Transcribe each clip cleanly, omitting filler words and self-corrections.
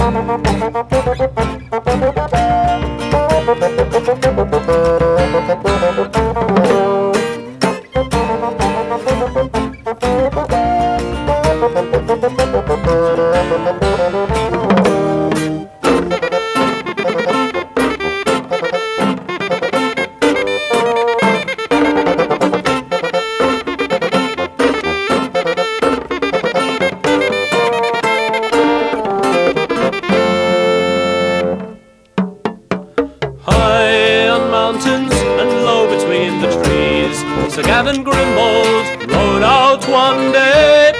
High on mountains and low between the trees, Sir Gavin Grimald rode out one day.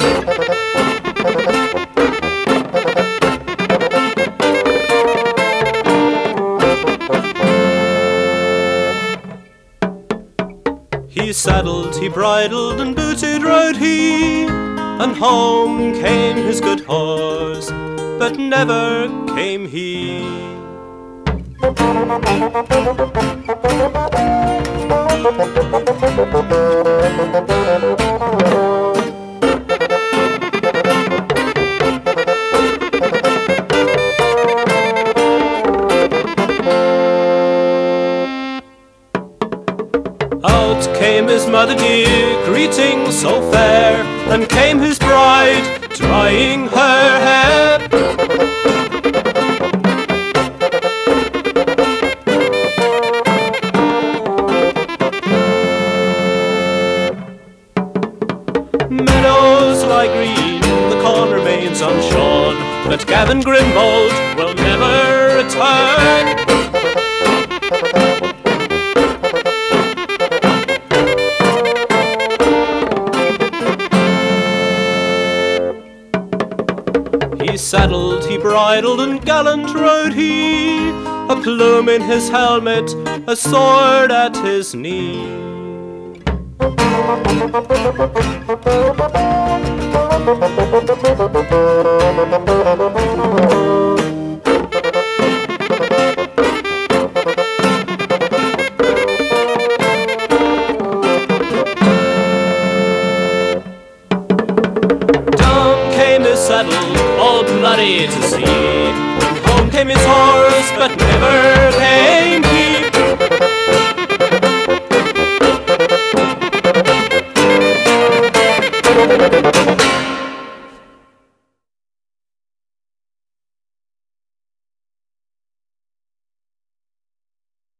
He saddled, he bridled, and booted rode he, and home came his good horse, but never came he. Out came his mother dear, greeting so fair, and came his bride, drying her hair. Meadows lie green, the corn remains unshorn, but Gavin Grimald will never return. He saddled, he bridled, and gallant rode he, a plume in his helmet, a sword at his knee. Down came his saddle, all bloody to see, and home came his horse, but never came